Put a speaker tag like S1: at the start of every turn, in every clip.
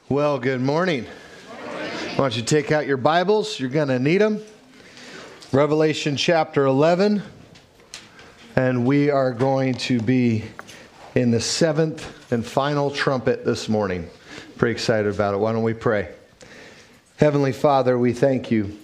S1: Well, good morning. Why don't you take out your Bibles? You're going to need them. Revelation chapter 11. And we are going to be in the seventh and final trumpet this morning. Pretty excited about it. Why don't we pray? Heavenly Father, we thank you,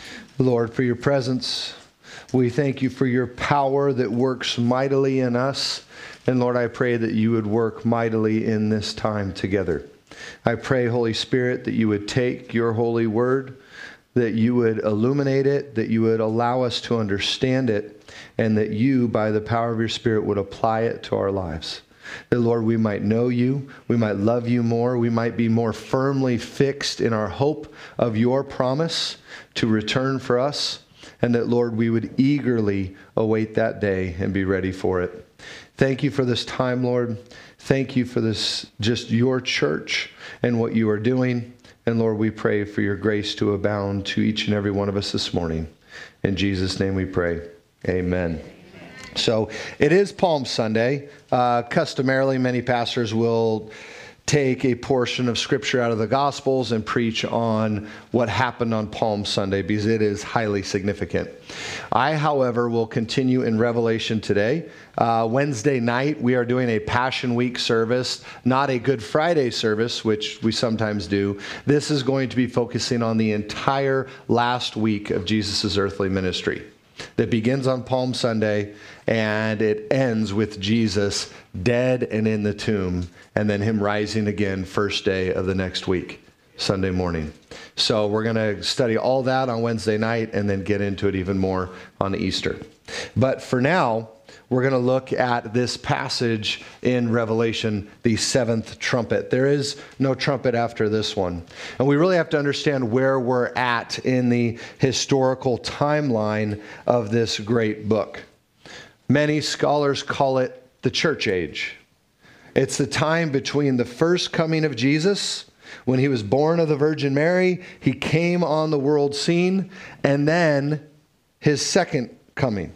S1: Lord, for your presence. We thank you for your power that works mightily in us. And Lord, I pray that you would work mightily in this time together. I pray, Holy Spirit, that you would take your holy word, that you would illuminate it, that you would allow us to understand it, and that you, by the power of your Spirit, would apply it to our lives. That, Lord, we might know you, we might love you more, we might be more firmly fixed in our hope of your promise to return for us, and that, Lord, we would eagerly await that day and be ready for it. Thank you for this time, Lord. Thank you for this, just your church and what you are doing. And Lord, we pray for your grace to abound to each and every one of us this morning. In Jesus' name we pray. Amen. So it is Palm Sunday. Customarily, many pastors will take a portion of Scripture out of the Gospels and preach on what happened on Palm Sunday because it is highly significant. I, however, will continue in Revelation today. Wednesday night, we are doing a Passion Week service, not a Good Friday service, which we sometimes do. This is going to be focusing on the entire last week of Jesus' earthly ministry. That begins on Palm Sunday and it ends with Jesus dead and in the tomb, and then him rising again first day of the next week, Sunday morning. So we're going to study all that on Wednesday night and then get into it even more on Easter. But for now, we're going to look at this passage in Revelation, the seventh trumpet. There is no trumpet after this one. And we really have to understand where we're at in the historical timeline of this great book. Many scholars call it the church age. It's the time between the first coming of Jesus, when he was born of the Virgin Mary, he came on the world scene, and then his second coming.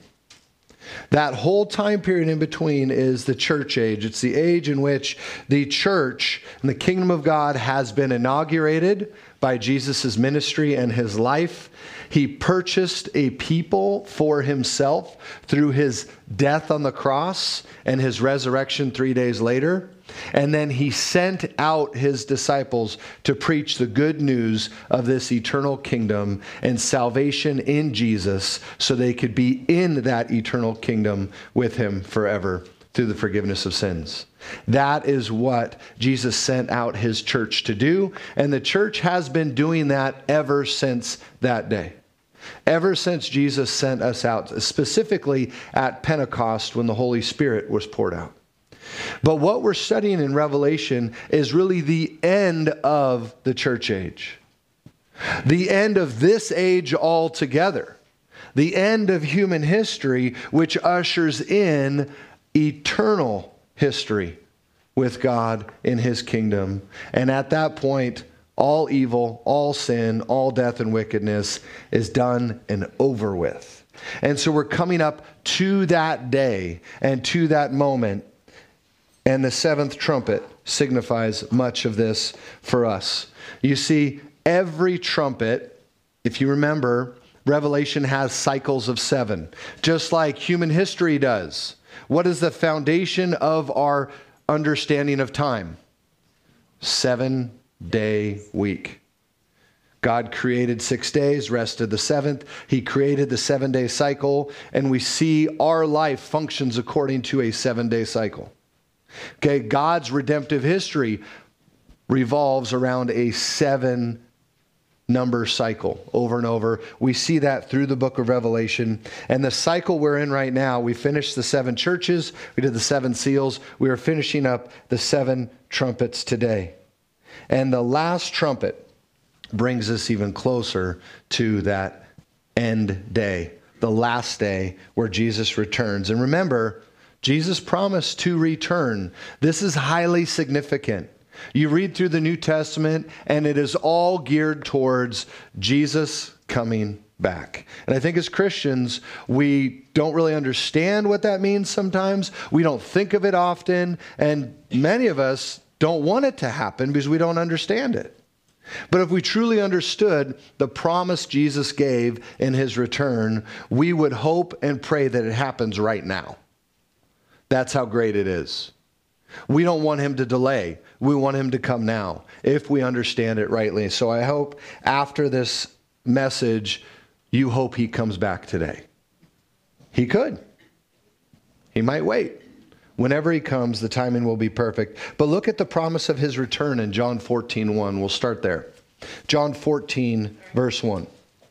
S1: That whole time period in between is the church age. It's the age in which the church and the kingdom of God has been inaugurated by Jesus' ministry and his life. He purchased a people for himself through his death on the cross and his resurrection 3 days later. And then he sent out his disciples to preach the good news of this eternal kingdom and salvation in Jesus so they could be in that eternal kingdom with him forever through the forgiveness of sins. That is what Jesus sent out his church to do. And the church has been doing that ever since that day. Ever since Jesus sent us out, specifically at Pentecost when the Holy Spirit was poured out. But what we're studying in Revelation is really the end of the church age. The end of this age altogether. The end of human history, which ushers in eternal history with God in his kingdom. And at that point, all evil, all sin, all death and wickedness is done and over with. And so we're coming up to that day and to that moment. And the seventh trumpet signifies much of this for us. You see, every trumpet, if you remember, Revelation has cycles of 7, just like human history does. What is the foundation of our understanding of time? 7-day week. God created 6 days, rested the seventh. He created the 7-day cycle, and we see our life functions according to a 7-day cycle. Okay, God's redemptive history revolves around a 7-number cycle over and over. We see that through the book of Revelation. And the cycle we're in right now, we finished the 7 churches, we did the 7 seals, we are finishing up the 7 trumpets today. And the last trumpet brings us even closer to that end day, the last day where Jesus returns. And remember, Jesus promised to return. This is highly significant. You read through the New Testament, and it is all geared towards Jesus coming back. And I think as Christians, we don't really understand what that means sometimes. We don't think of it often, and many of us don't want it to happen because we don't understand it. But if we truly understood the promise Jesus gave in his return, we would hope and pray that it happens right now. That's how great it is. We don't want him to delay. We want him to come now, if we understand it rightly. So I hope after this message, you hope he comes back today. He could. He might wait. Whenever he comes, the timing will be perfect. But look at the promise of his return in John 14:1. We'll start there. John 14, verse 1.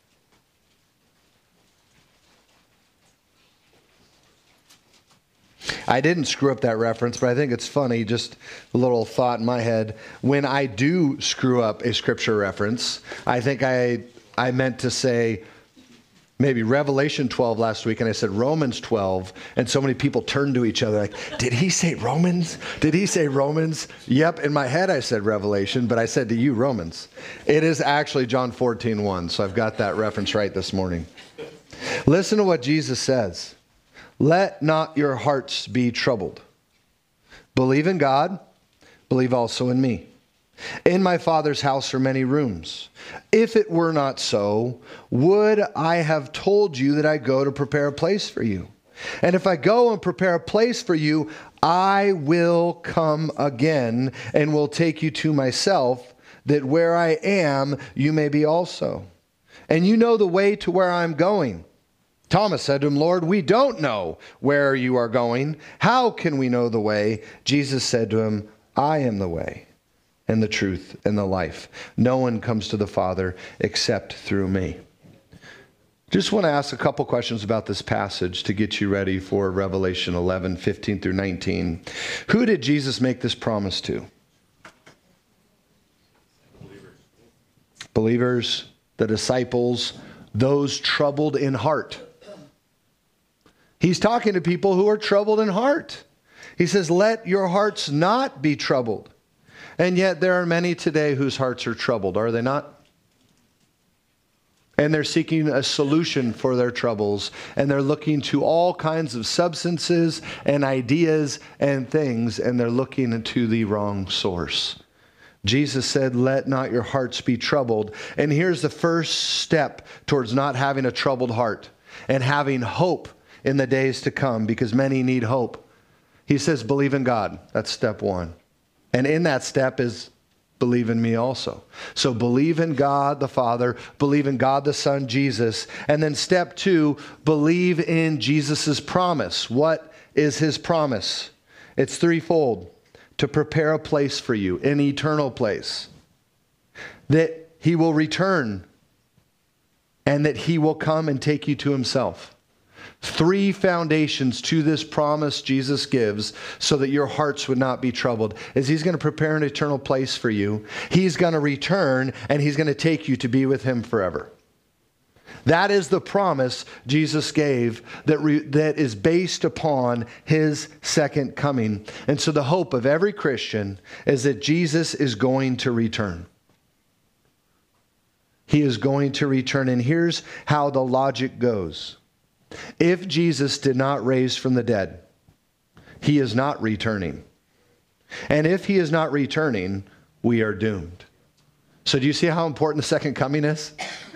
S1: I didn't screw up that reference, but I think it's funny, just a little thought in my head. When I do screw up a scripture reference, I think I meant to say maybe Revelation 12 last week, and I said Romans 12, and so many people turned to each other like, did he say Romans? Did he say Romans? Yep, in my head I said Revelation, but I said to you Romans. It is actually John 14:1, so I've got that reference right this morning. Listen to what Jesus says. Let not your hearts be troubled. Believe in God, believe also in me. In my Father's house are many rooms. If it were not so, would I have told you that I go to prepare a place for you? And if I go and prepare a place for you, I will come again and will take you to myself, that where I am, you may be also. And you know the way to where I'm going. Thomas said to him, Lord, we don't know where you are going. How can we know the way? Jesus said to him, I am the way and the truth and the life. No one comes to the Father except through me. Just want to ask a couple questions about this passage to get you ready for Revelation 11, 15 through 19. Who did Jesus make this promise to? Believers, the disciples, those troubled in heart. He's talking to people who are troubled in heart. He says, let your hearts not be troubled. And yet there are many today whose hearts are troubled, are they not? And they're seeking a solution for their troubles. And they're looking to all kinds of substances and ideas and things. And they're looking into the wrong source. Jesus said, let not your hearts be troubled. And here's the first step towards not having a troubled heart and having hope in the days to come, because many need hope. He says, believe in God. That's step one. And in that step is believe in me also. So believe in God the Father, believe in God the Son, Jesus. And then step two, believe in Jesus' promise. What is his promise? It's threefold. To prepare a place for you, an eternal place. That he will return and that he will come and take you to himself. Three foundations to this promise Jesus gives so that your hearts would not be troubled. Is he's going to prepare an eternal place for you. He's going to return and he's going to take you to be with him forever. That is the promise Jesus gave that is based upon his second coming. And so the hope of every Christian is that Jesus is going to return. He is going to return. And here's how the logic goes. If Jesus did not raise from the dead, he is not returning. And if he is not returning, we are doomed. So do you see how important the second coming is?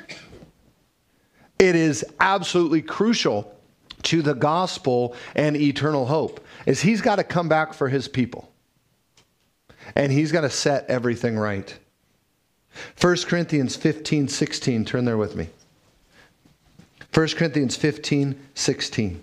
S1: It is absolutely crucial to the gospel and eternal hope, is he's got to come back for his people. And he's got to set everything right. 1 Corinthians 15, 16. Turn there with me. 1 Corinthians 15, 16.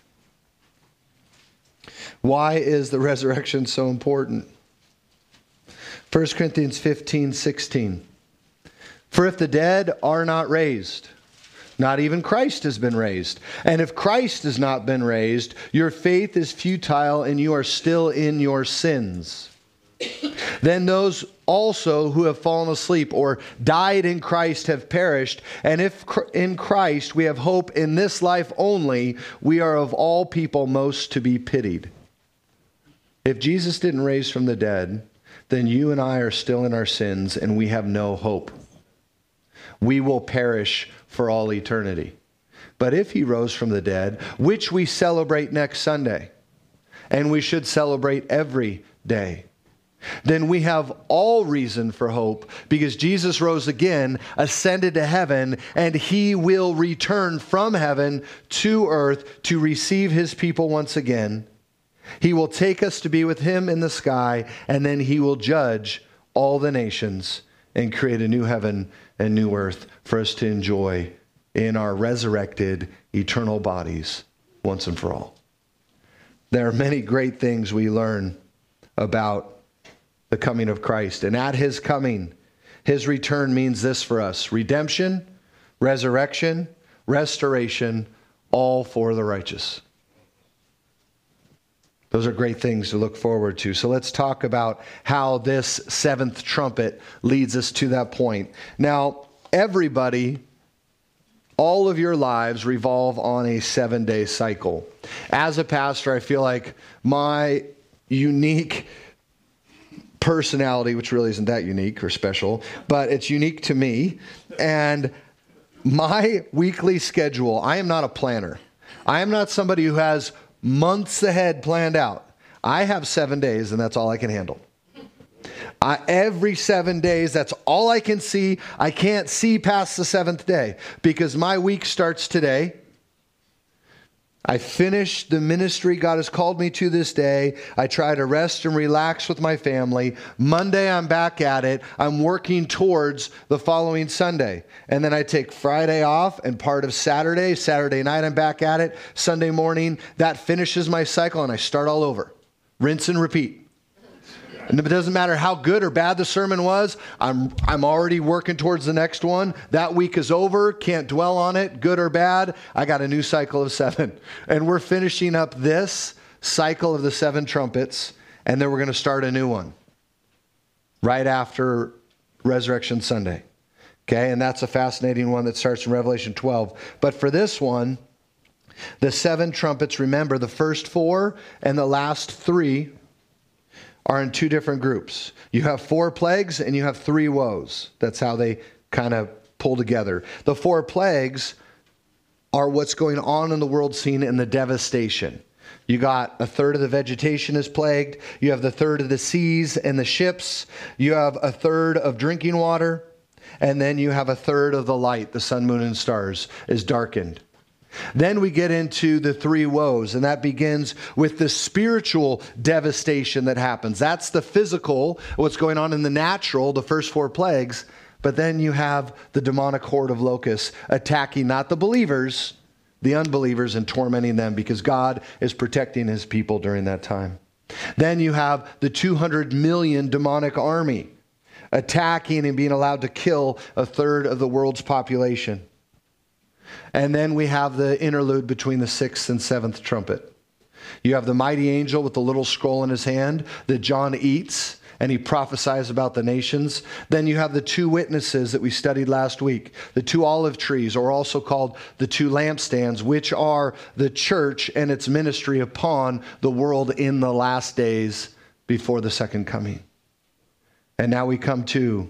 S1: Why is the resurrection so important? 1 Corinthians 15, 16. For if the dead are not raised, not even Christ has been raised. And if Christ has not been raised, your faith is futile and you are still in your sins. Then those also who have fallen asleep or died in Christ have perished. And if in Christ we have hope in this life only, we are of all people most to be pitied. If Jesus didn't raise from the dead, then you and I are still in our sins and we have no hope. We will perish for all eternity. But if he rose from the dead, which we celebrate next Sunday, and we should celebrate every day, then we have all reason for hope, because Jesus rose again, ascended to heaven, and he will return from heaven to earth to receive his people once again. He will take us to be with him in the sky, and then he will judge all the nations and create a new heaven and new earth for us to enjoy in our resurrected eternal bodies once and for all. There are many great things we learn about the coming of Christ. And at his coming, his return means this for us: redemption, resurrection, restoration, all for the righteous. Those are great things to look forward to. So let's talk about how this seventh trumpet leads us to that point. Now, everybody, all of your lives revolve on a 7-day cycle. As a pastor, I feel like my unique personality, which really isn't that unique or special, but it's unique to me. And my weekly schedule, I am not a planner. I am not somebody who has months ahead planned out. I have 7 days, and that's all I can handle. Every 7 days, that's all I can see. I can't see past the seventh day, because my week starts today. I finish the ministry God has called me to this day. I try to rest and relax with my family. Monday, I'm back at it. I'm working towards the following Sunday. And then I take Friday off and part of Saturday. Saturday night, I'm back at it. Sunday morning, that finishes my cycle, and I start all over. Rinse and repeat. And it doesn't matter how good or bad the sermon was, I'm already working towards the next one. That week is over, can't dwell on it, good or bad. I got a new cycle of 7. And we're finishing up this cycle of the 7 trumpets, and then we're going to start a new one right after Resurrection Sunday. Okay, and that's a fascinating one that starts in Revelation 12. But for this one, the 7 trumpets, remember, the first 4 and the last 3 are in 2 different groups. You have 4 plagues and you have 3 woes. That's how they kind of pull together. The 4 plagues are what's going on in the world scene and the devastation. You got a third of the vegetation is plagued. You have the third of the seas and the ships. You have a third of drinking water. And then you have a third of the light, the sun, moon, and stars, is darkened. Then we get into the 3 woes, and that begins with the spiritual devastation that happens. That's the physical, what's going on in the natural, the first 4 plagues. But then you have the demonic horde of locusts attacking not the believers, the unbelievers, and tormenting them, because God is protecting his people during that time. Then you have the 200 million demonic army attacking and being allowed to kill a third of the world's population. And then we have the interlude between the 6th and 7th trumpet. You have the mighty angel with the little scroll in his hand that John eats, and he prophesies about the nations. Then you have the 2 witnesses that we studied last week, the 2 olive trees, or also called the 2 lampstands, which are the church and its ministry upon the world in the last days before the second coming. And now we come to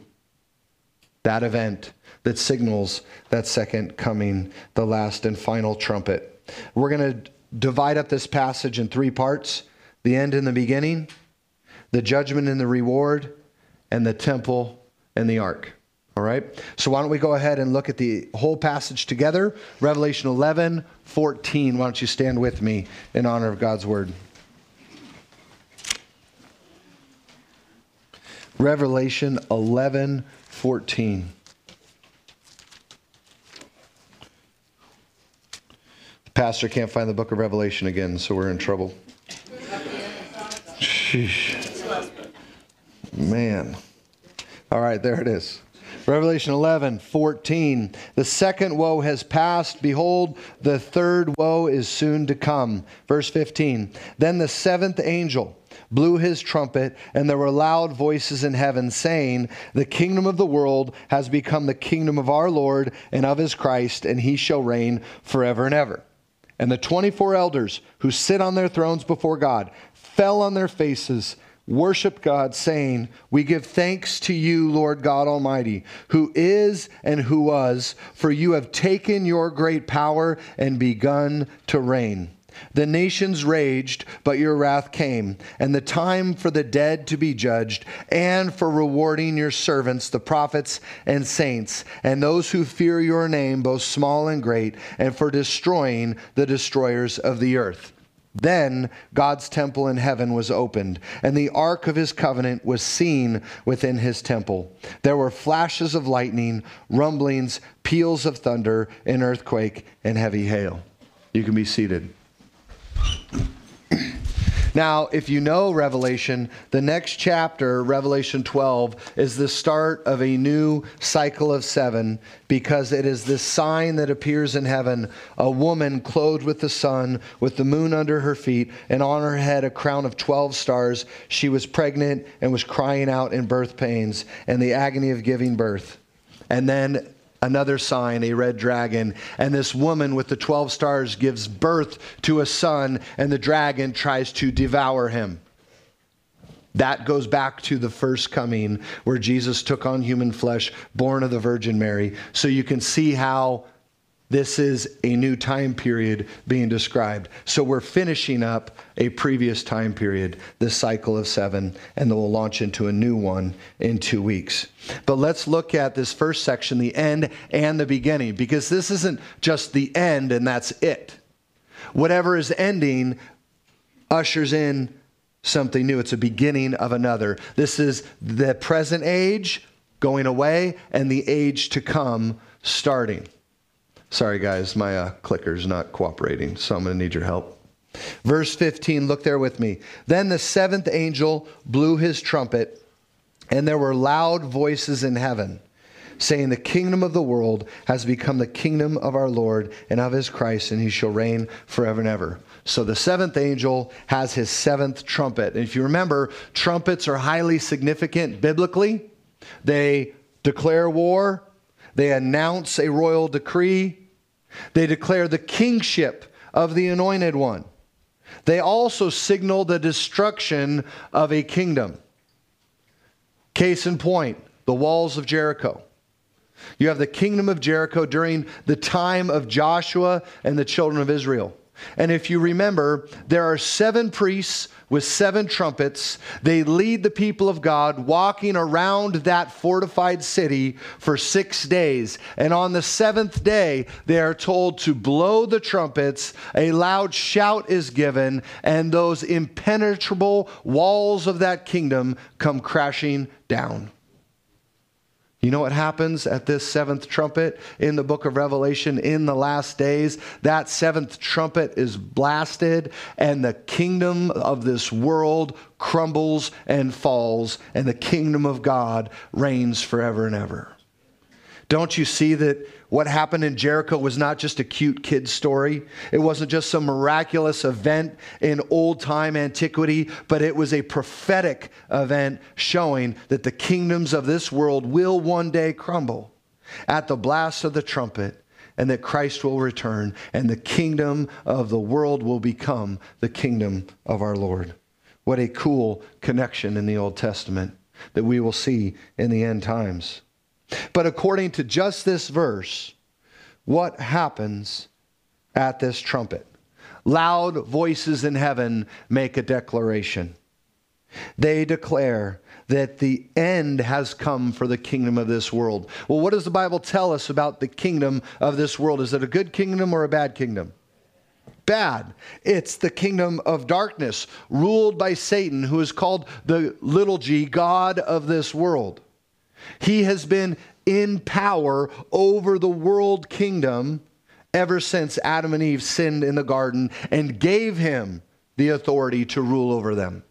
S1: that event that signals that second coming, the last and final trumpet. We're going to divide up this passage in 3 parts: the end and the beginning, the judgment and the reward, and the temple and the ark. All right? So why don't we go ahead and look at the whole passage together? Revelation 11:14. Why don't you stand with me in honor of God's word? Revelation 11:14. Pastor can't find the book of Revelation again, so we're in trouble. Sheesh. Man. All right, there it is. Revelation 11:14. The second woe has passed. Behold, the third woe is soon to come. Verse 15. Then the 7th angel blew his trumpet, and there were loud voices in heaven saying, the kingdom of the world has become the kingdom of our Lord and of his Christ, and he shall reign forever and ever. And the 24 elders who sit on their thrones before God fell on their faces, worshiped God, saying, we give thanks to you, Lord God Almighty, who is and who was, for you have taken your great power and begun to reign. The nations raged, but your wrath came, and the time for the dead to be judged, and for rewarding your servants, the prophets and saints, and those who fear your name, both small and great, and for destroying the destroyers of the earth. Then God's temple in heaven was opened, and the ark of his covenant was seen within his temple. There were flashes of lightning, rumblings, peals of thunder, an earthquake, and heavy hail. You can be seated. Now, if you know Revelation, the next chapter, Revelation 12, is the start of a new cycle of 7, because it is this sign that appears in heaven, a woman clothed with the sun, with the moon under her feet, and on her head a crown of 12 stars. She was pregnant and was crying out in birth pains and the agony of giving birth. And then another sign, a red dragon. And this woman with the 12 stars gives birth to a son, and the dragon tries to devour him. That goes back to the first coming, where Jesus took on human flesh, born of the Virgin Mary. So you can see how this is a new time period being described. So we're finishing up a previous time period, this cycle of 7, and then we'll launch into a new one in 2 weeks. But let's look at this first section, the end and the beginning, because this isn't just the end and that's it. Whatever is ending ushers in something new. It's a beginning of another. This is the present age going away and the age to come starting. Sorry, guys, my clicker's not cooperating, so I'm going to need your help. Verse 15, look there with me. Then the seventh angel blew his trumpet, and there were loud voices in heaven, saying, the kingdom of the world has become the kingdom of our Lord and of his Christ, and he shall reign forever and ever. So the seventh angel has his seventh trumpet. And if you remember, trumpets are highly significant biblically. They declare war. They announce a royal decree. They declare the kingship of the Anointed One. They also signal the destruction of a kingdom. Case in point, the walls of Jericho. You have the kingdom of Jericho during the time of Joshua and the children of Israel. And if you remember, there are 7 priests with 7 trumpets. They lead the people of God walking around that fortified city for 6 days. And on the 7th day, they are told to blow the trumpets. A loud shout is given, and those impenetrable walls of that kingdom come crashing down. You know what happens at this 7th trumpet in the book of Revelation in the last days? That 7th trumpet is blasted, and the kingdom of this world crumbles and falls, and the kingdom of God reigns forever and ever. Don't you see that what happened in Jericho was not just a cute kid story? It wasn't just some miraculous event in old-time antiquity, but it was a prophetic event showing that the kingdoms of this world will one day crumble at the blast of the trumpet, and that Christ will return, and the kingdom of the world will become the kingdom of our Lord. What a cool connection in the Old Testament that we will see in the end times. But according to just this verse, what happens at this trumpet? Loud voices in heaven make a declaration. They declare that the end has come for the kingdom of this world. Well, what does the Bible tell us about the kingdom of this world? Is it a good kingdom or a bad kingdom? Bad. It's the kingdom of darkness, ruled by Satan, who is called the little g, God of this world. He has been in power over the world kingdom ever since Adam and Eve sinned in the garden and gave him the authority to rule over them.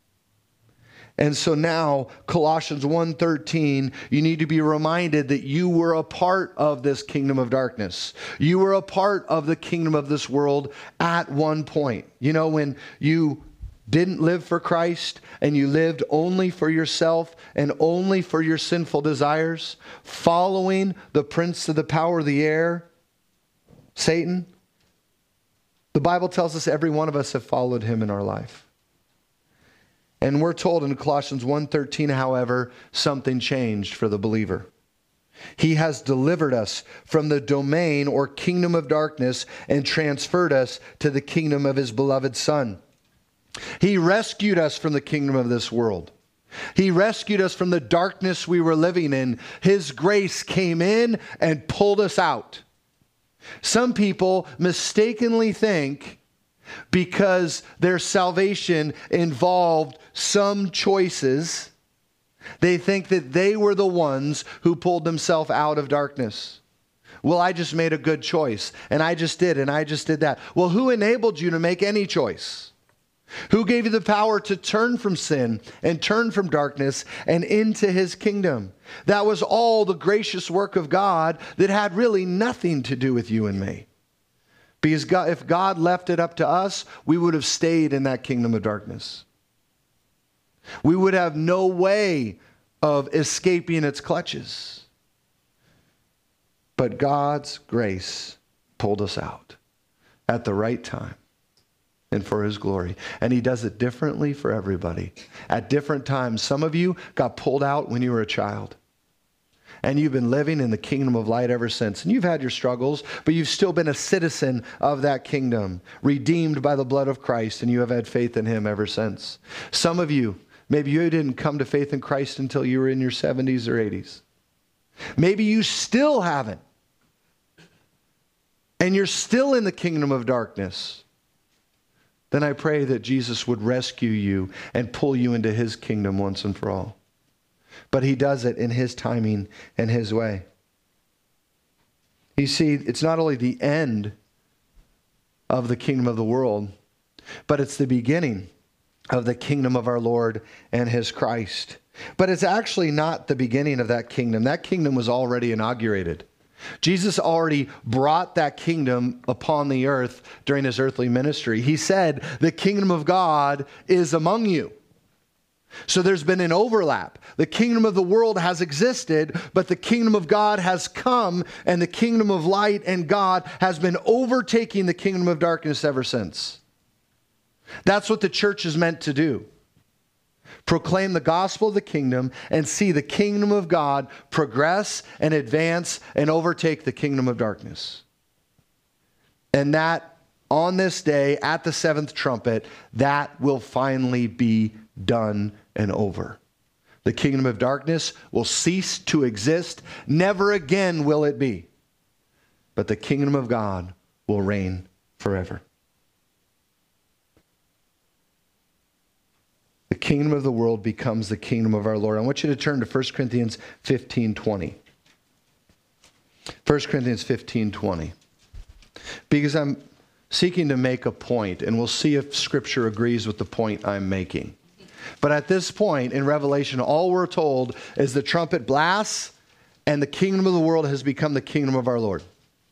S1: And so now, Colossians 1:13, you need to be reminded that you were a part of this kingdom of darkness. You were a part of the kingdom of this world at one point. You know, when you didn't live for Christ and you lived only for yourself and only for your sinful desires, following the prince of the power of the air, Satan, the Bible tells us every one of us have followed him in our life. And we're told in Colossians 1:13, however, something changed for the believer. He has delivered us from the domain or kingdom of darkness and transferred us to the kingdom of his beloved Son. He rescued us from the kingdom of this world. He rescued us from the darkness we were living in. His grace came in and pulled us out. Some people mistakenly think because their salvation involved some choices, they think that they were the ones who pulled themselves out of darkness. Well, I just made a good choice, and I just did that. Well, who enabled you to make any choice? Who gave you the power to turn from sin and turn from darkness and into his kingdom? That was all the gracious work of God that had really nothing to do with you and me. Because if God left it up to us, we would have stayed in that kingdom of darkness. We would have no way of escaping its clutches. But God's grace pulled us out at the right time and for his glory. And he does it differently for everybody. At different times. Some of you got pulled out when you were a child. And you've been living in the kingdom of light ever since. And you've had your struggles, but you've still been a citizen of that kingdom, redeemed by the blood of Christ, and you have had faith in him ever since. Some of you, maybe you didn't come to faith in Christ until you were in your 70s or 80s. Maybe you still haven't. And you're still in the kingdom of darkness. Then I pray that Jesus would rescue you and pull you into his kingdom once and for all. But he does it in his timing and his way. You see, it's not only the end of the kingdom of the world, but it's the beginning of the kingdom of our Lord and his Christ. But it's actually not the beginning of that kingdom. That kingdom was already inaugurated. Jesus already brought that kingdom upon the earth during his earthly ministry. He said, the kingdom of God is among you. So there's been an overlap. The kingdom of the world has existed, but the kingdom of God has come, and the kingdom of light and God has been overtaking the kingdom of darkness ever since. That's what the church is meant to do. Proclaim the gospel of the kingdom and see the kingdom of God progress and advance and overtake the kingdom of darkness. And that on this day, at the seventh trumpet, that will finally be done and over. The kingdom of darkness will cease to exist. Never again will it be. But the kingdom of God will reign forever. The kingdom of the world becomes the kingdom of our Lord. I want you to turn to 1 Corinthians 15:20. 1 Corinthians 15:20. Because I'm seeking to make a point, and we'll see if Scripture agrees with the point I'm making. But at this point in Revelation, all we're told is the trumpet blasts, and the kingdom of the world has become the kingdom of our Lord.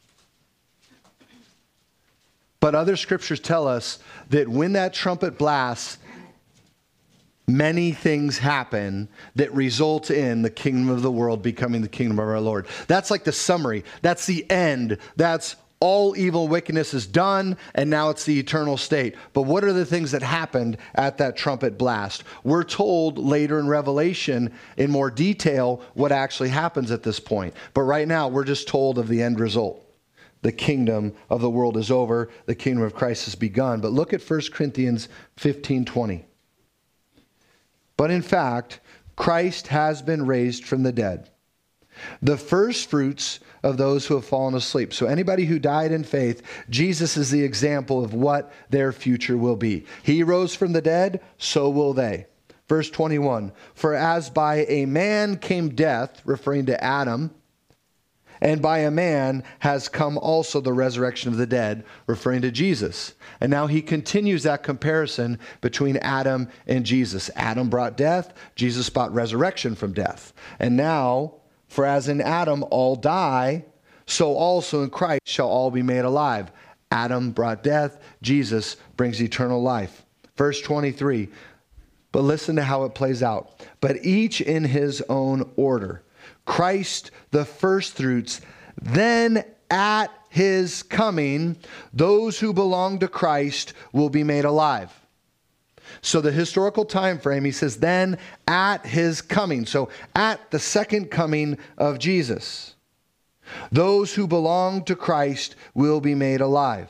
S1: But other scriptures tell us that when that trumpet blasts, many things happen that result in the kingdom of the world becoming the kingdom of our Lord. That's like the summary. That's the end. That's all evil wickedness is done, and now it's the eternal state. But what are the things that happened at that trumpet blast? We're told later in Revelation in more detail what actually happens at this point. But right now, we're just told of the end result. The kingdom of the world is over. The kingdom of Christ has begun. But look at 1 Corinthians 15:20. But in fact, Christ has been raised from the dead, the first fruits of those who have fallen asleep. So anybody who died in faith, Jesus is the example of what their future will be. He rose from the dead, so will they. Verse 21, for as by a man came death, referring to Adam, and by a man has come also the resurrection of the dead, referring to Jesus. And now he continues that comparison between Adam and Jesus. Adam brought death, Jesus brought resurrection from death. And now, for as in Adam all die, so also in Christ shall all be made alive. Adam brought death, Jesus brings eternal life. Verse 23, but listen to how it plays out. But each in his own order. Christ the firstfruits, then at his coming, those who belong to Christ will be made alive. So the historical time frame, he says, then at his coming. So at the second coming of Jesus, those who belong to Christ will be made alive.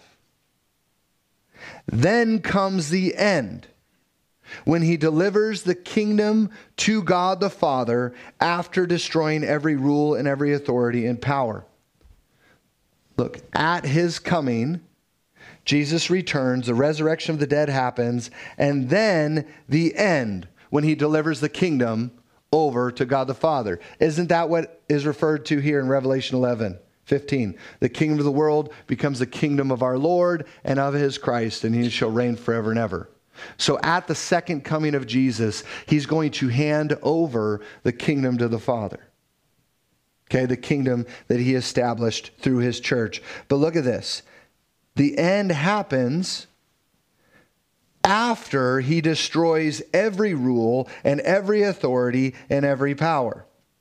S1: Then comes the end, when he delivers the kingdom to God the Father after destroying every rule and every authority and power. Look, at his coming, Jesus returns, the resurrection of the dead happens, and then the end, when he delivers the kingdom over to God the Father. Isn't that what is referred to here in Revelation 11:15? The kingdom of the world becomes the kingdom of our Lord and of his Christ, and he shall reign forever and ever. So at the second coming of Jesus, he's going to hand over the kingdom to the Father. Okay, the kingdom that he established through his church. But look at this. The end happens after he destroys every rule and every authority and every power.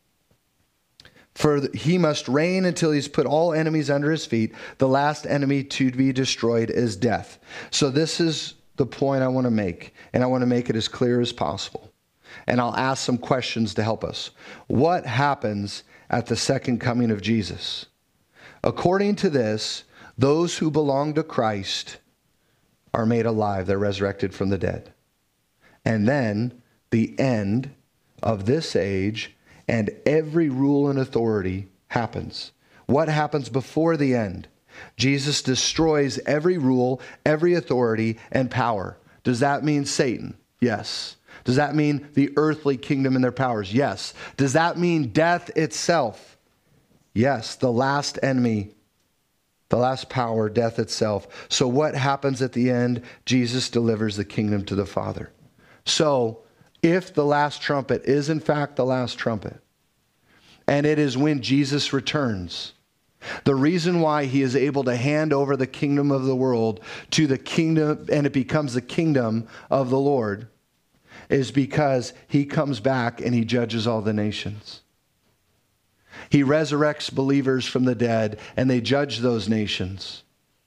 S1: For he must reign until he's put all enemies under his feet. The last enemy to be destroyed is death. So this is the point I want to make, and I want to make it as clear as possible. And I'll ask some questions to help us. What happens at the second coming of Jesus? According to this, those who belong to Christ are made alive. They're resurrected from the dead. And then the end of this age and every rule and authority happens. What happens before the end? Jesus destroys every rule, every authority, and power. Does that mean Satan? Yes. Does that mean the earthly kingdom and their powers? Yes. Does that mean death itself? Yes. The last enemy, the last power, death itself. So what happens at the end? Jesus delivers the kingdom to the Father. So if the last trumpet is in fact the last trumpet, and it is when Jesus returns, the reason why he is able to hand over the kingdom of the world to the kingdom, and it becomes the kingdom of the Lord, is because he comes back and he judges all the nations. He resurrects believers from the dead, and they judge those nations.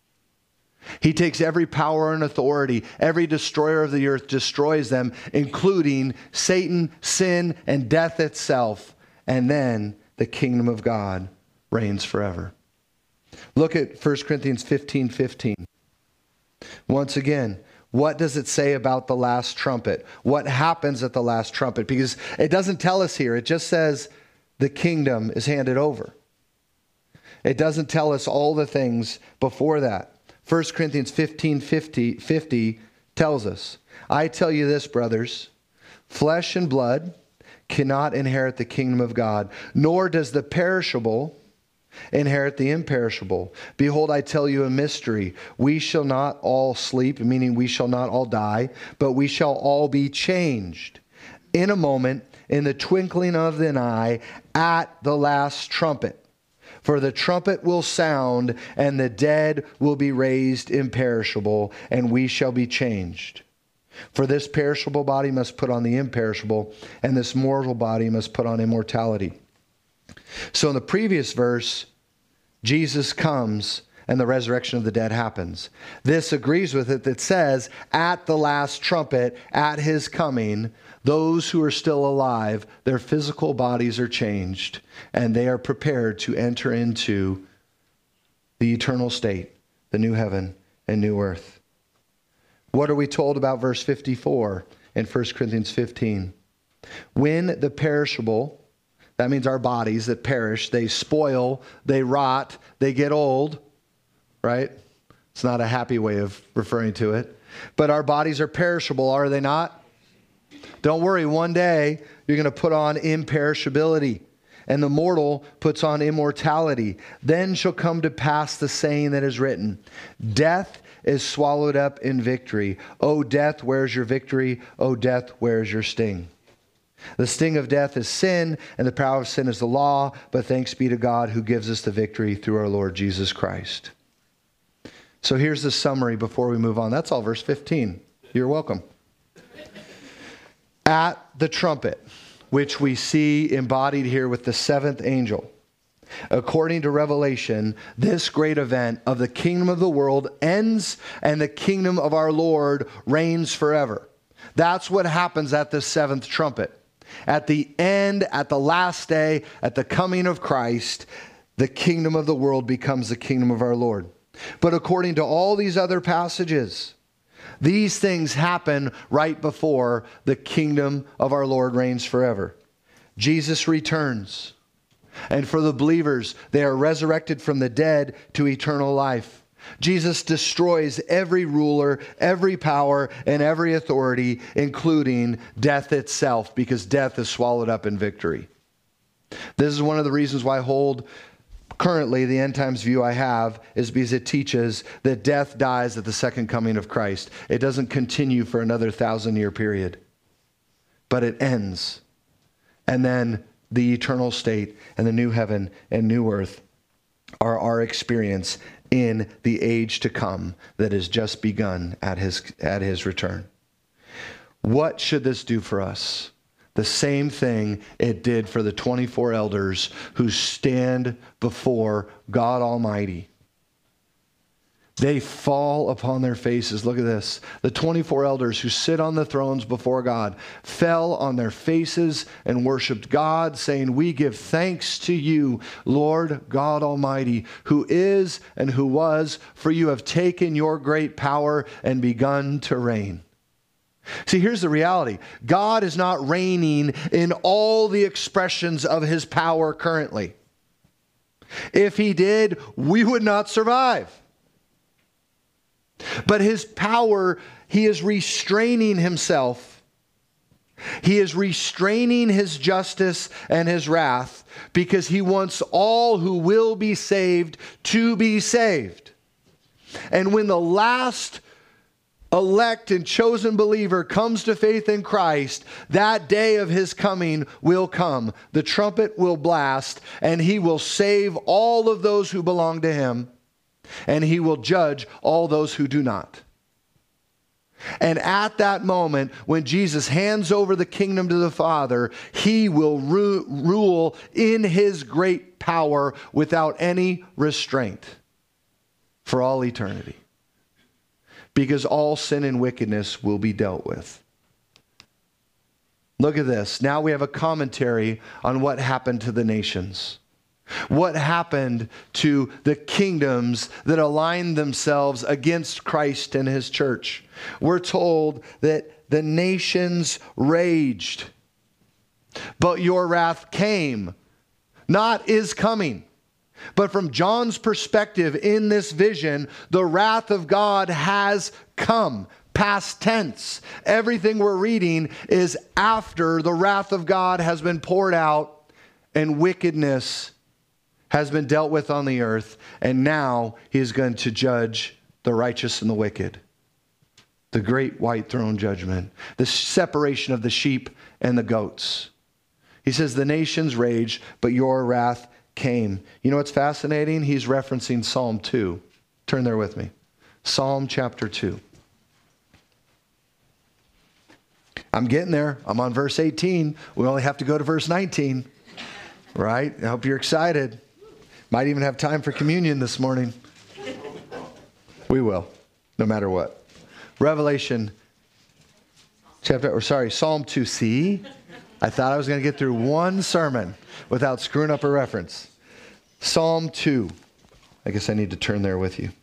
S1: He takes every power and authority, every destroyer of the earth, destroys them, including Satan, sin, and death itself. And then the kingdom of God reigns forever. Look at 1 Corinthians 15:15. Once again, what does it say about the last trumpet? What happens at the last trumpet? Because it doesn't tell us here. It just says the kingdom is handed over. It doesn't tell us all the things before that. 1 Corinthians 15:50 tells us, I tell you this, brothers, flesh and blood cannot inherit the kingdom of God, nor does the perishable inherit the imperishable. Behold, I tell you a mystery. We shall not all sleep, meaning we shall not all die, but we shall all be changed in a moment, in the twinkling of an eye, at the last trumpet. For the trumpet will sound, and the dead will be raised imperishable, and we shall be changed. For this perishable body must put on the imperishable, and this mortal body must put on immortality. So in the previous verse, Jesus comes and the resurrection of the dead happens. This agrees with it that says, at the last trumpet, at his coming, those who are still alive, their physical bodies are changed, and they are prepared to enter into the eternal state, the new heaven and new earth. What are we told about verse 54 in 1 Corinthians 15? When the perishable, that means our bodies that perish, they spoil, they rot, they get old, right? It's not a happy way of referring to it. But our bodies are perishable, are they not? Don't worry, one day you're going to put on imperishability, and the mortal puts on immortality. Then shall come to pass the saying that is written, death is swallowed up in victory. O death, where's your victory? O death, where's your sting? The sting of death is sin, and the power of sin is the law, but thanks be to God who gives us the victory through our Lord Jesus Christ. So here's the summary before we move on. That's all, verse 15. You're welcome. At the trumpet, which we see embodied here with the seventh angel, according to Revelation, this great event of the kingdom of the world ends and the kingdom of our Lord reigns forever. That's what happens at the seventh trumpet. At the end, at the last day, at the coming of Christ, the kingdom of the world becomes the kingdom of our Lord. But according to all these other passages, these things happen right before the kingdom of our Lord reigns forever. Jesus returns. And for the believers, they are resurrected from the dead to eternal life. Jesus destroys every ruler, every power, and every authority, including death itself, because death is swallowed up in victory. This is one of the reasons why I hold currently the end times view I have, is because it teaches that death dies at the second coming of Christ. It doesn't continue for another 1,000-year period, but it ends. And then the eternal state and the new heaven and new earth are our experience in the age to come that has just begun at his return. What should this do for us? The same thing it did for the 24 elders who stand before God Almighty. They fall upon their faces. Look at this. The 24 elders who sit on the thrones before God fell on their faces and worshiped God, saying, "We give thanks to you, Lord God Almighty, who is and who was, for you have taken your great power and begun to reign." See, here's the reality. God is not reigning in all the expressions of his power currently. If he did, we would not survive. But his power, he is restraining himself. He is restraining his justice and his wrath because he wants all who will be saved to be saved. And when the last elect and chosen believer comes to faith in Christ, that day of his coming will come. The trumpet will blast, and he will save all of those who belong to him, and he will judge all those who do not. And at that moment, when Jesus hands over the kingdom to the Father, he will rule in his great power without any restraint for all eternity. Because all sin and wickedness will be dealt with. Look at this. Now we have a commentary on what happened to the nations. What happened to the kingdoms that aligned themselves against Christ and his church? We're told that the nations raged, but your wrath came, not is coming. But from John's perspective in this vision, the wrath of God has come. Past tense. Everything we're reading is after the wrath of God has been poured out and wickedness has been dealt with on the earth. And now he is going to judge the righteous and the wicked. The great white throne judgment. The separation of the sheep and the goats. He says the nations raged, but your wrath came. You know what's fascinating? He's referencing Psalm 2. Turn there with me. Psalm chapter 2. I'm getting there. I'm on verse 18. We only have to go to verse 19. Right? I hope you're excited. Might even have time for communion this morning. We will, no matter what. Psalm 2. See? I thought I was going to get through one sermon without screwing up a reference. Psalm 2. I guess I need to turn there with you.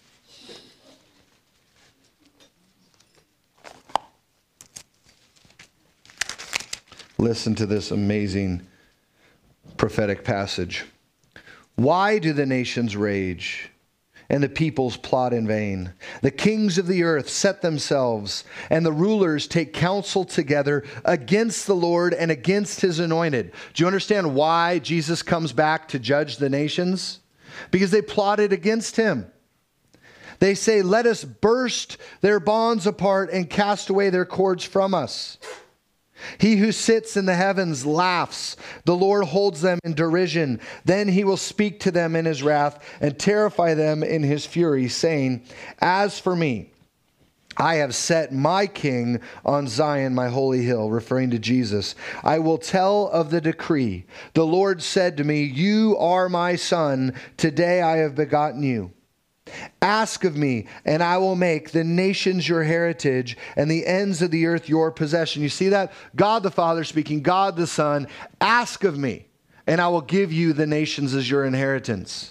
S1: Listen to this amazing prophetic passage. Why do the nations rage and the peoples plot in vain? The kings of the earth set themselves, and the rulers take counsel together against the Lord and against his anointed. Do you understand why Jesus comes back to judge the nations? Because they plotted against him. They say, "Let us burst their bonds apart and cast away their cords from us." He who sits in the heavens laughs. The Lord holds them in derision. Then he will speak to them in his wrath and terrify them in his fury, saying, "As for me, I have set my king on Zion, my holy hill," referring to Jesus. "I will tell of the decree. The Lord said to me, 'You are my son. Today I have begotten you.'" Ask of me, and I will make the nations your heritage and the ends of the earth your possession. You see that? God the Father speaking, God the Son, ask of me, and I will give you the nations as your inheritance.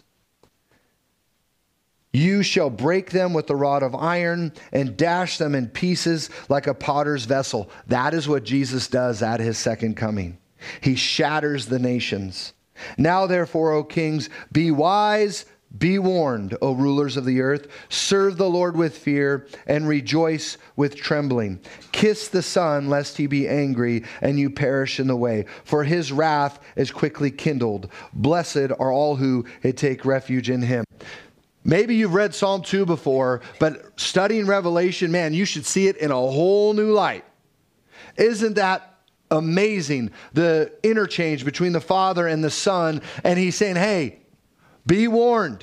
S1: You shall break them with the rod of iron and dash them in pieces like a potter's vessel. That is what Jesus does at his second coming. He shatters the nations. Now therefore, O kings, be wise, be warned, O rulers of the earth. Serve the Lord with fear and rejoice with trembling. Kiss the Son, lest he be angry and you perish in the way. For his wrath is quickly kindled. Blessed are all who take refuge in him. Maybe you've read Psalm 2 before, but studying Revelation, man, you should see it in a whole new light. Isn't that amazing? The interchange between the Father and the Son, and he's saying, hey, be warned.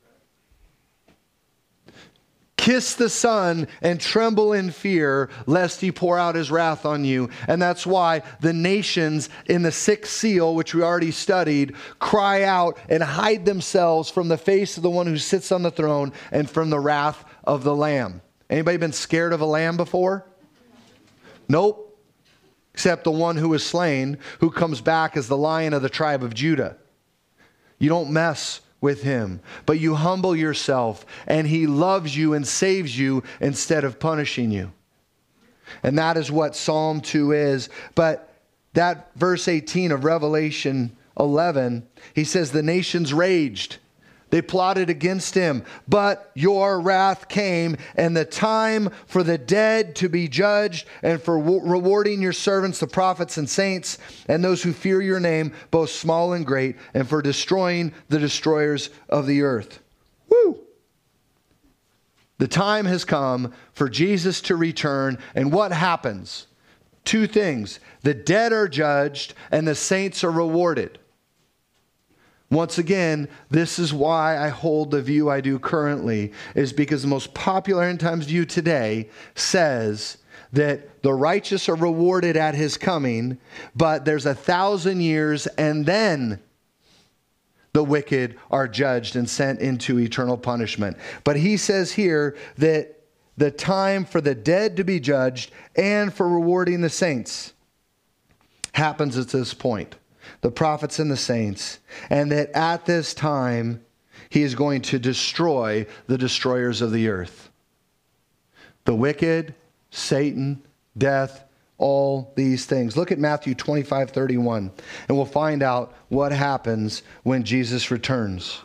S1: Kiss the Son and tremble in fear, lest he pour out his wrath on you. And that's why the nations in the sixth seal, which we already studied, cry out and hide themselves from the face of the one who sits on the throne and from the wrath of the Lamb. Anybody been scared of a lamb before? Nope. Except the one who was slain, who comes back as the Lion of the tribe of Judah. You don't mess with him, but you humble yourself, and he loves you and saves you instead of punishing you. And that is what Psalm 2 is. But that verse 18 of Revelation 11, he says, the nations raged. They plotted against him, but your wrath came, and the time for the dead to be judged, and for rewarding your servants, the prophets and saints, and those who fear your name, both small and great, and for destroying the destroyers of the earth. Woo! The time has come for Jesus to return, and what happens? Two things. The dead are judged, and the saints are rewarded. Once again, this is why I hold the view I do currently, is because the most popular end times view today says that the righteous are rewarded at his coming, but there's 1,000 years and then the wicked are judged and sent into eternal punishment. But he says here that the time for the dead to be judged and for rewarding the saints happens at this point. The prophets and the saints, and that at this time he is going to destroy the destroyers of the earth. The wicked, Satan, death, all these things. Look at Matthew 25:31, and we'll find out what happens when Jesus returns.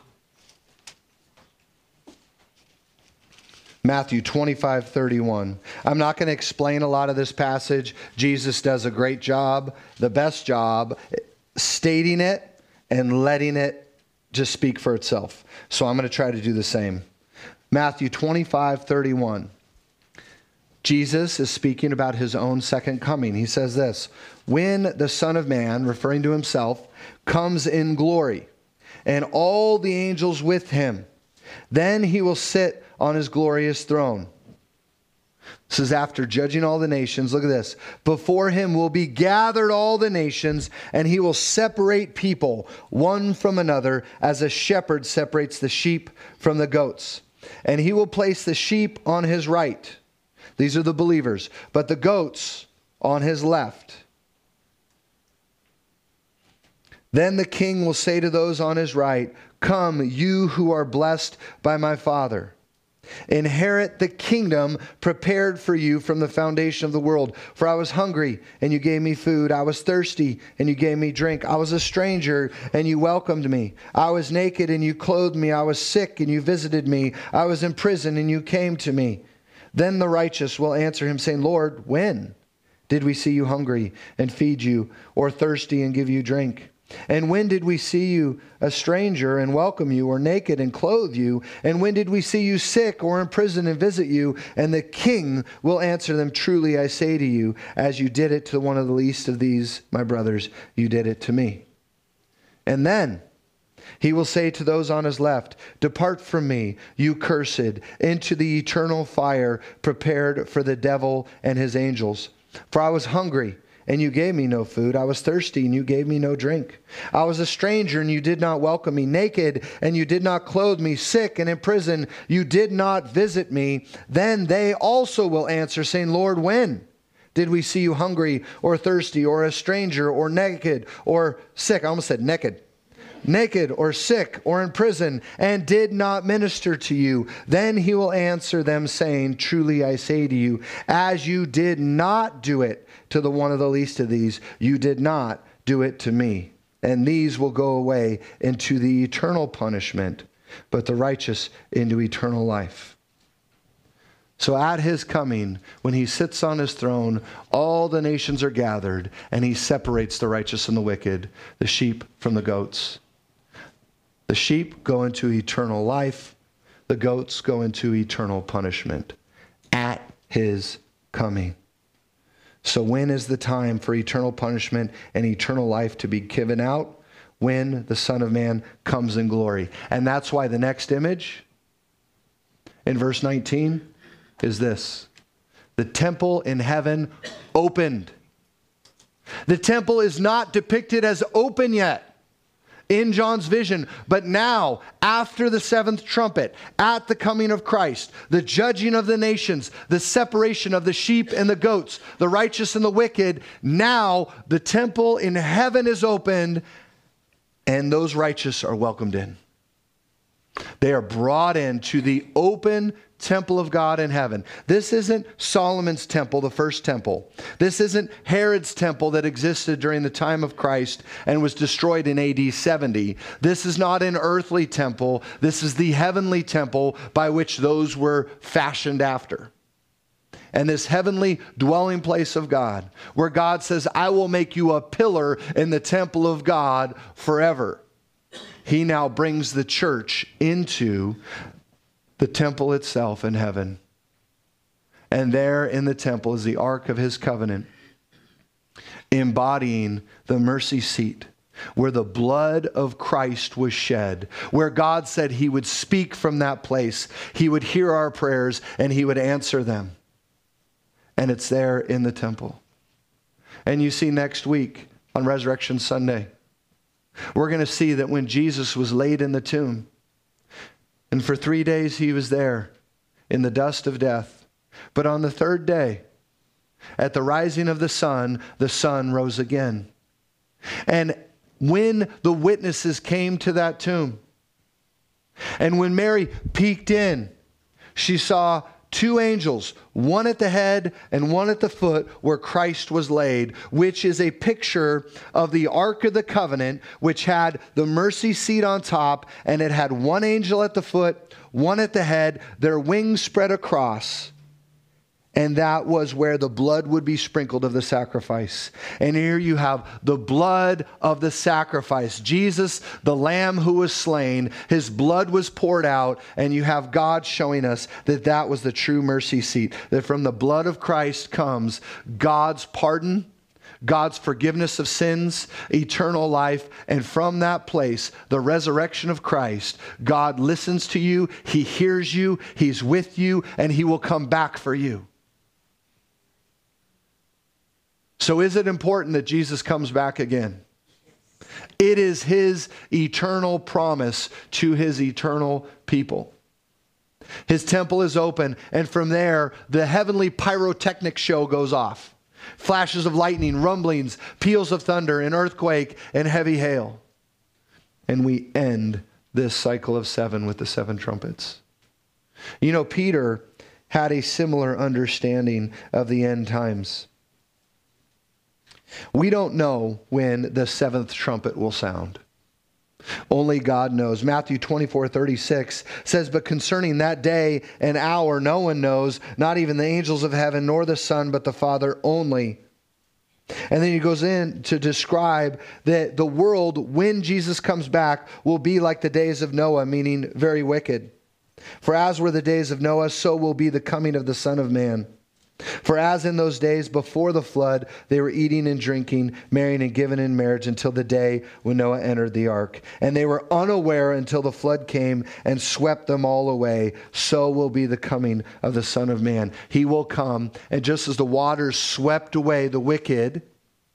S1: Matthew 25:31. I'm not going to explain a lot of this passage. Jesus does a great job, the best job, stating it and letting it just speak for itself. So I'm going to try to do the same. Matthew 25:31. Jesus is speaking about his own second coming. He says this, when the Son of Man, referring to himself, comes in glory, and all the angels with him, then he will sit on his glorious throne. This is after judging all the nations. Look at this. Before him will be gathered all the nations, and he will separate people one from another, as a shepherd separates the sheep from the goats. And he will place the sheep on his right. These are the believers. But the goats on his left. Then the king will say to those on his right, come, you who are blessed by my Father. Inherit the kingdom prepared for you from the foundation of the world. For I was hungry, and you gave me food. I was thirsty, and you gave me drink. I was a stranger, and you welcomed me. I was naked, and you clothed me. I was sick, and you visited me. I was in prison, and you came to me. Then the righteous will answer him, saying, Lord, when did we see you hungry and feed you, or thirsty and give you drink? And when did we see you a stranger and welcome you, or naked and clothe you? And when did we see you sick or in prison and visit you? And the king will answer them, truly I say to you, as you did it to one of the least of these, my brothers, you did it to me. And then he will say to those on his left, depart from me, you cursed, into the eternal fire prepared for the devil and his angels. For I was hungry, and you gave me no food. I was thirsty, and you gave me no drink. I was a stranger, and you did not welcome me. Naked, and you did not clothe me. Sick and in prison, you did not visit me. Then they also will answer, saying, Lord, when did we see you hungry or thirsty or a stranger or naked or sick? I almost said naked. Naked or sick or in prison, and did not minister to you? Then he will answer them, saying, truly I say to you, as you did not do it to the one of the least of these, you did not do it to me. And these will go away into the eternal punishment, but the righteous into eternal life. So at his coming, when he sits on his throne, all the nations are gathered, and he separates the righteous and the wicked, the sheep from the goats. The sheep go into eternal life. The goats go into eternal punishment at his coming. So when is the time for eternal punishment and eternal life to be given out? When the Son of Man comes in glory. And that's why the next image in verse 19 is this. The temple in heaven opened. The temple is not depicted as open yet in John's vision, but now, after the seventh trumpet, at the coming of Christ, the judging of the nations, the separation of the sheep and the goats, the righteous and the wicked, now the temple in heaven is opened, and those righteous are welcomed in. They are brought into the open temple of God in heaven. This isn't Solomon's temple, the first temple. This isn't Herod's temple that existed during the time of Christ and was destroyed in AD 70. This is not an earthly temple. This is the heavenly temple by which those were fashioned after. And this heavenly dwelling place of God, where God says, I will make you a pillar in the temple of God forever. He now brings the church into the temple itself in heaven. And there in the temple is the ark of his covenant, embodying the mercy seat, where the blood of Christ was shed, where God said he would speak from that place. He would hear our prayers and he would answer them. And it's there in the temple. And you see next week on Resurrection Sunday, we're going to see that when Jesus was laid in the tomb, and for 3 days he was there in the dust of death. But on the third day, at the rising of the sun rose again. And when the witnesses came to that tomb, and when Mary peeked in, she saw two angels, one at the head and one at the foot where Christ was laid, which is a picture of the Ark of the Covenant, which had the mercy seat on top, and it had one angel at the foot, one at the head, their wings spread across. And that was where the blood would be sprinkled of the sacrifice. And here you have the blood of the sacrifice. Jesus, the Lamb who was slain, his blood was poured out. And you have God showing us that that was the true mercy seat. That from the blood of Christ comes God's pardon, God's forgiveness of sins, eternal life. And from that place, the resurrection of Christ, God listens to you, he hears you, he's with you, and he will come back for you. So is it important that Jesus comes back again? It is his eternal promise to his eternal people. His temple is open, and from there, the heavenly pyrotechnic show goes off. Flashes of lightning, rumblings, peals of thunder, an earthquake, and heavy hail. And we end this cycle of 7 with the 7 trumpets. You know, Peter had a similar understanding of the end times. We don't know when the 7th trumpet will sound. Only God knows. Matthew 24:36 says, but concerning that day and hour, no one knows, not even the angels of heaven, nor the Son, but the Father only. And then he goes in to describe that the world, when Jesus comes back, will be like the days of Noah, meaning very wicked. For as were the days of Noah, so will be the coming of the Son of Man. For as in those days before the flood, they were eating and drinking, marrying and giving in marriage until the day when Noah entered the ark. And they were unaware until the flood came and swept them all away. So will be the coming of the Son of Man. He will come, and just as the waters swept away the wicked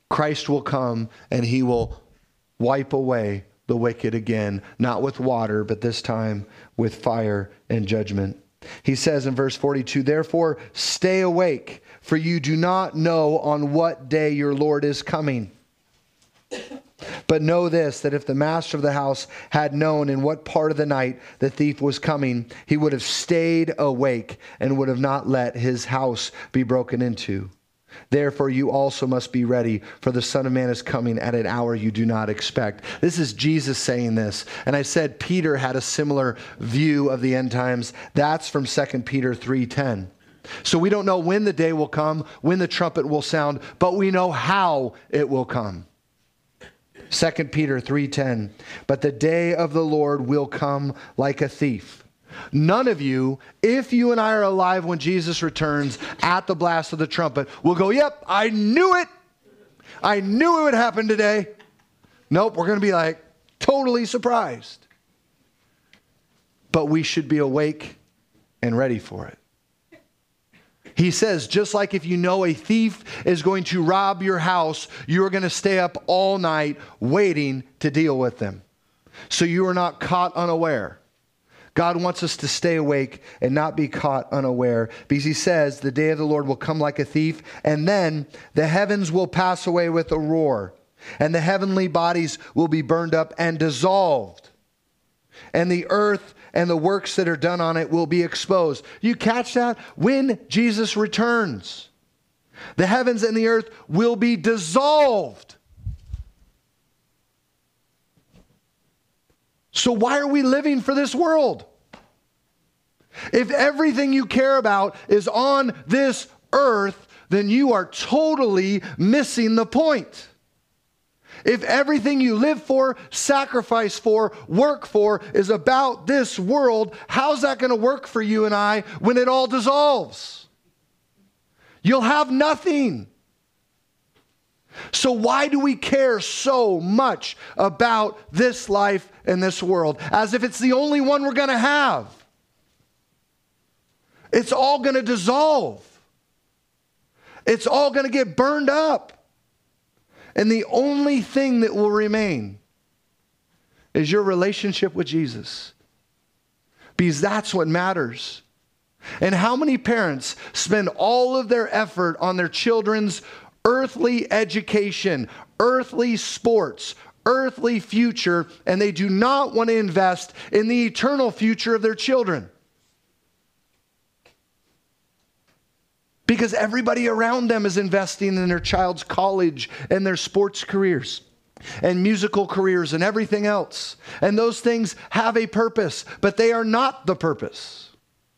S1: Christ will come and he will wipe away the wicked again, not with water, but this time with fire and judgment. He says in verse 42, therefore stay awake, for you do not know on what day your Lord is coming. But know this, that if the master of the house had known in what part of the night the thief was coming, he would have stayed awake and would have not let his house be broken into. Therefore, you also must be ready, for the Son of Man is coming at an hour you do not expect. This is Jesus saying this. And I said Peter had a similar view of the end times. That's from 2 Peter 3:10. So we don't know when the day will come, when the trumpet will sound, but we know how it will come. 2 Peter 3:10. But the day of the Lord will come like a thief. None of you, if you and I are alive when Jesus returns at the blast of the trumpet, will go, yep, I knew it. I knew it would happen today. Nope, we're going to be like totally surprised. But we should be awake and ready for it. He says, just like if you know a thief is going to rob your house, you're going to stay up all night waiting to deal with them, so you are not caught unaware. God wants us to stay awake and not be caught unaware, because he says the day of the Lord will come like a thief, and then the heavens will pass away with a roar, and the heavenly bodies will be burned up and dissolved, and the earth and the works that are done on it will be exposed. You catch that? When Jesus returns, the heavens and the earth will be dissolved. So why are we living for this world? If everything you care about is on this earth, then you are totally missing the point. If everything you live for, sacrifice for, work for is about this world, how's that going to work for you and I when it all dissolves? You'll have nothing. So why do we care so much about this life and this world, as if it's the only one we're going to have? It's all going to dissolve. It's all going to get burned up. And the only thing that will remain is your relationship with Jesus, because that's what matters. And how many parents spend all of their effort on their children's earthly education, earthly sports, earthly future, and they do not want to invest in the eternal future of their children? Because everybody around them is investing in their child's college and their sports careers and musical careers and everything else. And those things have a purpose, but they are not the purpose.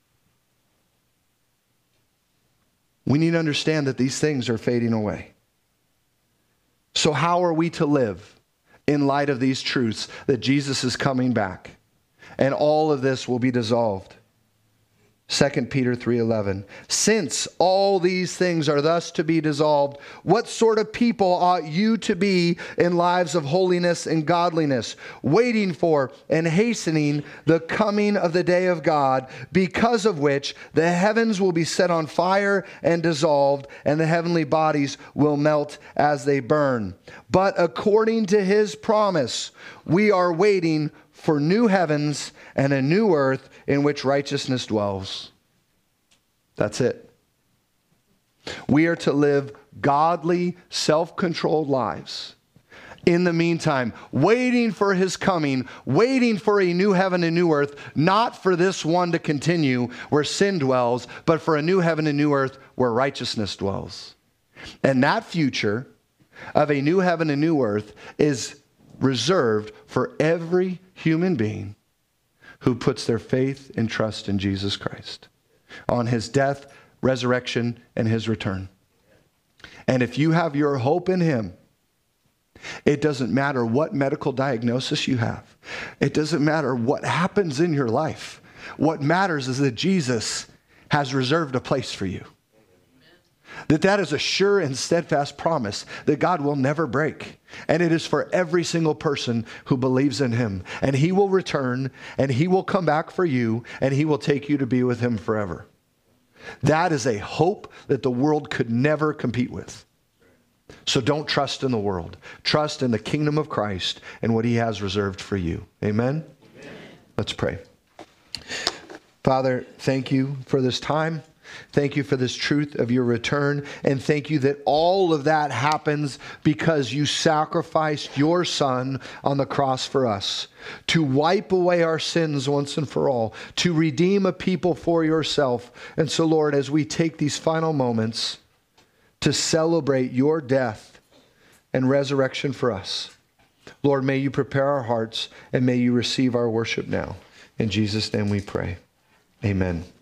S1: We need to understand that these things are fading away. So how are we to live in light of these truths that Jesus is coming back and all of this will be dissolved? 2 Peter 3:11. Since all these things are thus to be dissolved, what sort of people ought you to be in lives of holiness and godliness, waiting for and hastening the coming of the day of God, because of which the heavens will be set on fire and dissolved, and the heavenly bodies will melt as they burn. But according to his promise, we are waiting for new heavens and a new earth in which righteousness dwells. That's it. We are to live godly, self-controlled lives. In the meantime, waiting for his coming, waiting for a new heaven and new earth, not for this one to continue where sin dwells, but for a new heaven and new earth where righteousness dwells. And that future of a new heaven and new earth is reserved for every human being who puts their faith and trust in Jesus Christ, on his death, resurrection, and his return. And if you have your hope in him, it doesn't matter what medical diagnosis you have. It doesn't matter what happens in your life. What matters is that Jesus has reserved a place for you. That is a sure and steadfast promise that God will never break. And it is for every single person who believes in him. And he will return, and he will come back for you, and he will take you to be with him forever. That is a hope that the world could never compete with. So don't trust in the world. Trust in the kingdom of Christ and what he has reserved for you. Amen? Amen. Let's pray. Father, thank you for this time. Thank you for this truth of your return. And thank you that all of that happens because you sacrificed your Son on the cross for us to wipe away our sins once and for all, to redeem a people for yourself. And so, Lord, as we take these final moments to celebrate your death and resurrection for us, Lord, may you prepare our hearts and may you receive our worship now. In Jesus' name we pray. Amen.